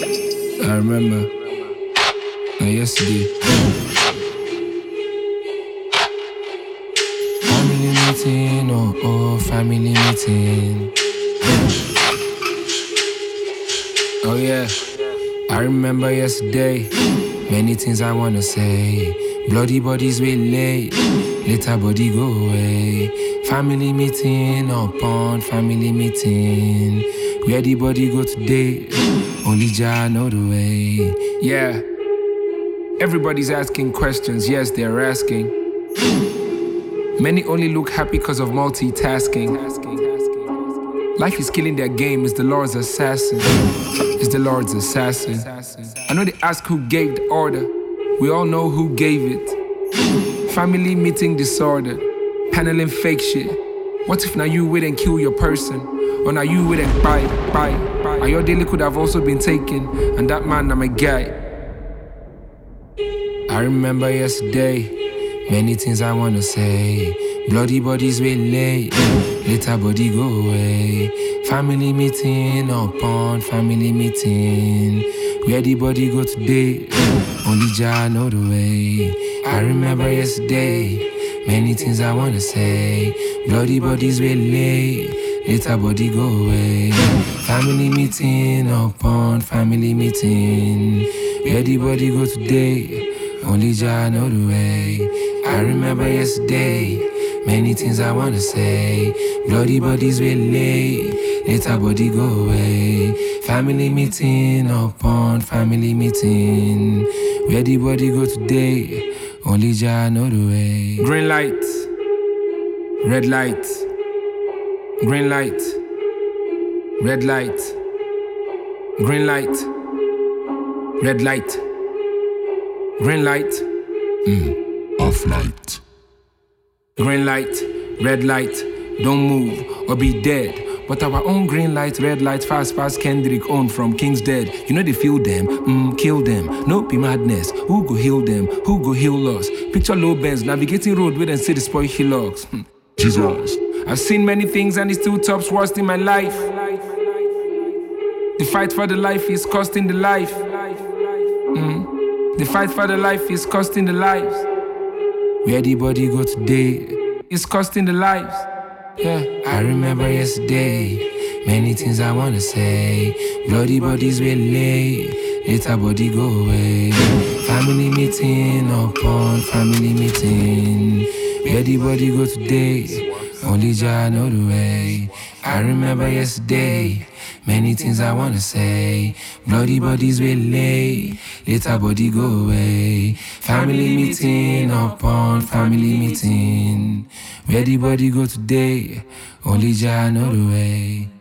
I remember. Yesterday. Family meeting, oh, family meeting. Oh yeah, I remember yesterday. Many things I wanna say. Bloody bodies we late, later body go away. Family meeting upon family meeting. Where the body go today? Only Jah know the way. Yeah. Everybody's asking questions, yes, they're asking. Many only look happy because of multitasking. Life is killing their game, is the Lord's assassin. Is the Lord's assassin. I know they ask who gave the order. We all know who gave it. Family meeting disorder. Paneling fake shit. What if now you wait and kill your person? Or now you wait and buy. Or your daily could have also been taken. And that man, I'm a guy. I remember yesterday, many things I wanna say. Bloody bodies we late, later body go away. Family meeting upon family meeting. Where the body go today? Only Jah know the way. I remember yesterday, many things I wanna say. Bloody bodies we late, later body go away. Family meeting upon family meeting. Where the body go today? Only Jah know the way. I remember yesterday, many things I wanna say. Bloody bodies we lay, later body go away. Family meeting upon family meeting. Where the body go today? Only Jah know the way. Green light, red light, green light, red light, green light, red light. Green light, off light. Green light, red light, don't move or be dead. But our own green light, red light, fast Kendrick owned from King's Dead. You know they feel them, kill them. No be madness, who go heal them? Who go heal us? Picture low bends, navigating road with and see the spoil hillocks. Jesus. I've seen many things and it's still tops worst in my life. The fight for the life is costing the life. The fight for the life is costing the lives. Where the body go today is costing the lives. Yeah, I remember yesterday, many things I wanna say. Bloody bodies we lay, later body go away. Family meeting upon family meeting. Where the body go today? Only Jah know the way. I remember yesterday, many things I wanna say. Bloody bodies we lay, later body go away. Family meeting upon family meeting. Where the body go today? Only Jah know the way.